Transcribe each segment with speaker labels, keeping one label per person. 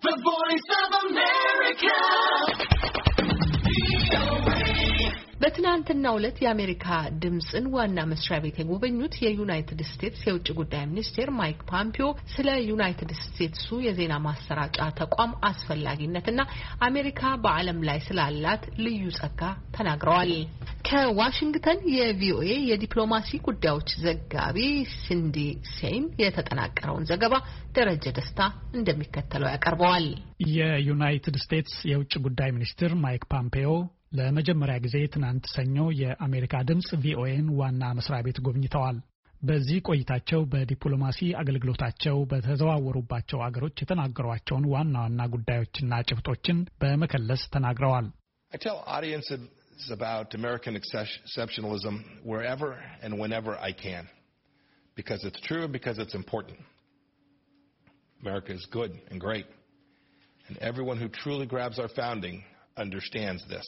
Speaker 1: The Voice of America. በትናንትናው ዕለት የአሜሪካ ድምጽን ዋና መስሪያ ቤት የጎበኙት የዩናይትድ ስቴትስ የውጭ ጉዳይ ሚኒስቴር ማይክ ፖምፒዮ ስለ ዩናይትድ ስቴትሱ የዜና ማሰራጫ ተቋም አስፈላጊነትና አሜሪካ በዓለም ላይ ስላላት ልዩ ጸጋ ተናግረዋል። ከዋሽንግተን የቪኦኤ የዲፕሎማሲ ጉዳዮች ዘጋቢ ሲንዲ ሴይን የተጠናቀረውን ዘገባ ደረጀ ደስታ እንደሚከተለው ያቀርበዋል።
Speaker 2: የዩናይትድ ስቴትስ የውጭ ጉዳይ ሚኒስትር ማይክ ፖምፒዮ ለመጀመሪያ ጊዜ ትናንት ሰኞ የአሜሪካ ድምጽ ቪኦኤን ዋና መስሪያ ቤት ጎብኝተዋል። በዚህ ቆይታቸው በዲፕሎማሲ አገልግሎታቸው በተዘዋወሩባቸው አገሮች የተናገሯቸውን ዋና ዋና ጉዳዮችና ጭብጦችን በመከለስ ተናግረዋል።
Speaker 3: I tell audiences about American exceptionalism wherever and whenever I can, because it's true and because it's important. America is good and great, and everyone who truly grabs our founding understands this.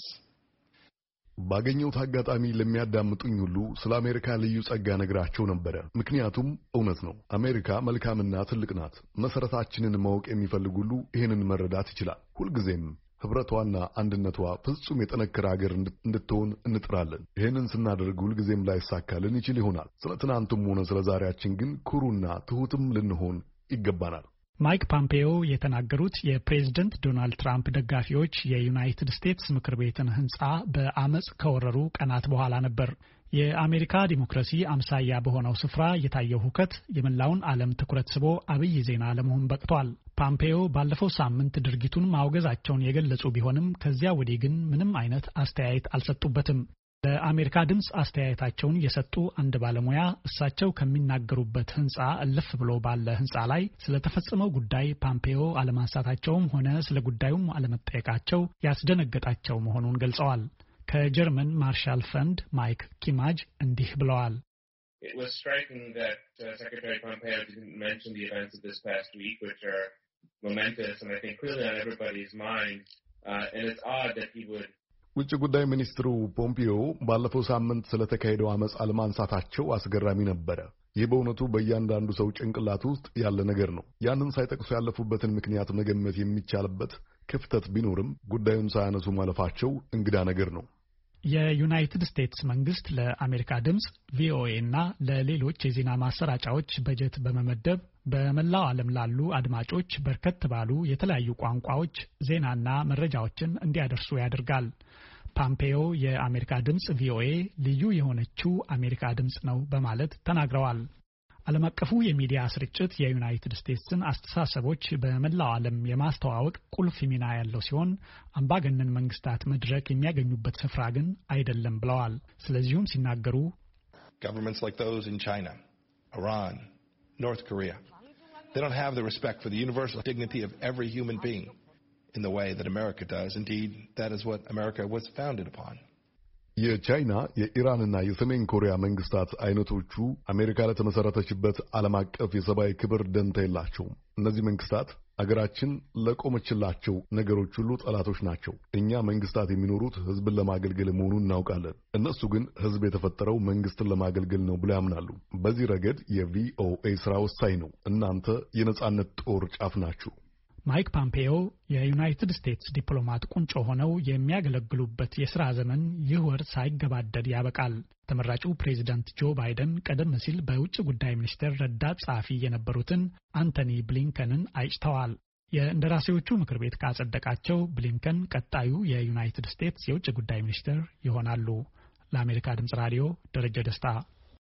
Speaker 4: ባገኘሁት አጋጣሚ ለሚያዳምጡኝ ሁሉ ስለ አሜሪካ ልዩ ጸጋ ነግራቸው ነበር። ምክንያቱም እውነት ነው። አሜሪካ መልካምና ትልቅ ናት። መሰረታችንን ማወቅ የሚፈልግ ሁሉ ይህንን መረዳት ይችላል። ሁልጊዜም ህብረቷና አንድነቷ ፍጹም የጠነከረ ሀገር እንድትሆን እንጥራለን። ይህንን ስናደርግ ሁልጊዜም ላይሳካልን ይችል ይሆናል። ስለ ትናንቱም ሆነ ስለ ዛሬያችን ግን ኩሩና ትሁትም ልንሆን ይገባናል።
Speaker 2: ማይክ ፖምፒዮ የተናገሩት የፕሬዝዳንት ዶናልድ ትራምፕ ደጋፊዎች የዩናይትድ ስቴትስ ምክር ቤትን ህንጻ በአመጽ ከወረሩ ቀናት በኋላ ነበር። የአሜሪካ ዲሞክራሲ አምሳያ በሆነው ስፍራ የታየው ሁከት የመላውን ዓለም ትኩረት ስቦ አብይ ዜና ለመሆን በቅቷል። ፖምፒዮ ባለፈው ሳምንት ድርጊቱን ማውገዛቸውን የገለጹ ቢሆንም ከዚያ ወዲህ ግን ምንም አይነት አስተያየት አልሰጡበትም። ለአሜሪካ ድምጽ አስተያየታቸውን የሰጡ አንድ ባለሙያ እሳቸው ከሚናገሩበት ህንጻ እልፍ ብሎ ባለ ህንጻ ላይ ስለተፈጸመው ጉዳይ ፖምፒዮ አለማንሳታቸውም ሆነ ስለ ጉዳዩም አለመጠየቃቸው ያስደነገጣቸው መሆኑን ገልጸዋል። ከጀርመን ማርሻል ፈንድ ማይክ ኪማጅ እንዲህ ብለዋል።
Speaker 5: It was striking that Secretary Pompeo didn't mention the events of this past week, which are momentous and I think clearly on everybody's mind. And it's odd that he would
Speaker 4: ውጭ ጉዳይ ሚኒስትሩ ፖምፒዮ ባለፈው ሳምንት ስለተካሄደው አመጽ አለማንሳታቸው አስገራሚ ነበር። ይህ በእውነቱ በእያንዳንዱ ሰው ጭንቅላት ውስጥ ያለ ነገር ነው። ያንን ሳይጠቅሱ ያለፉበትን ምክንያት መገመት የሚቻልበት ክፍተት ቢኖርም ጉዳዩን ሳያነሱ ማለፋቸው እንግዳ ነገር ነው።
Speaker 2: የዩናይትድ ስቴትስ መንግስት ለአሜሪካ ድምጽ ቪኦኤ እና ለሌሎች የዜና ማሰራጫዎች በጀት በመመደብ በመላው ዓለም ላሉ አድማጮች በርከት ባሉ የተለያዩ ቋንቋዎች ዜናና መረጃዎችን እንዲያደርሱ ያደርጋል። ፖምፒዮ የአሜሪካ ድምጽ ቪኦኤ ልዩ የሆነችው አሜሪካ ድምጽ ነው በማለት ተናግረዋል። ዓለም አቀፉ የሚዲያ ስርጭት የዩናይትድ ስቴትስን አስተሳሰቦች በመላው ዓለም የማስተዋወቅ ቁልፍ ሚና ያለው ሲሆን አምባገነን መንግስታት መድረክ የሚያገኙበት ስፍራ ግን አይደለም ብለዋል። ስለዚህም ሲናገሩ
Speaker 3: Governments like those in China, Iran, North Korea, they don't have the respect for the universal dignity of every human being in the way that America does. Indeed, that is what America was founded upon.
Speaker 4: የቻይና የኢራንና የሰሜን ኮሪያ መንግስታት አይነቶቹ አሜሪካ ለተመሰረተችበት ዓለም አቀፍ የሰብአዊ ክብር ደንታ የላቸውም። እነዚህ መንግስታት አገራችን ለቆመችላቸው ነገሮች ሁሉ ጠላቶች ናቸው። እኛ መንግስታት የሚኖሩት ህዝብን ለማገልገል መሆኑን እናውቃለን። እነሱ ግን ህዝብ የተፈጠረው መንግስትን ለማገልገል ነው ብለው ያምናሉ። በዚህ ረገድ የቪኦኤ ስራ ወሳኝ ነው። እናንተ የነጻነት ጦር ጫፍ ናችሁ።
Speaker 2: ማይክ ፖምፒዮ የዩናይትድ ስቴትስ ዲፕሎማት ቁንጮ ሆነው የሚያገለግሉበት የሥራ ዘመን ይህ ወር ሳይገባደድ ያበቃል። ተመራጩ ፕሬዝዳንት ጆ ባይደን ቀደም ሲል በውጭ ጉዳይ ሚኒስቴር ረዳት ጸሐፊ የነበሩትን አንቶኒ ብሊንከንን አጭተዋል። የእንደራሴዎቹ ምክር ቤት ካጸደቃቸው ብሊንከን ቀጣዩ የዩናይትድ ስቴትስ የውጭ ጉዳይ ሚኒስትር ይሆናሉ። ለአሜሪካ ድምጽ ራዲዮ ደረጀ ደስታ